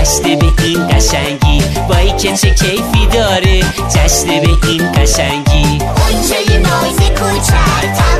جشن به این قشنگی، وای که چه کیفی داره جشن به این قشنگی. اون چه ناز کوچک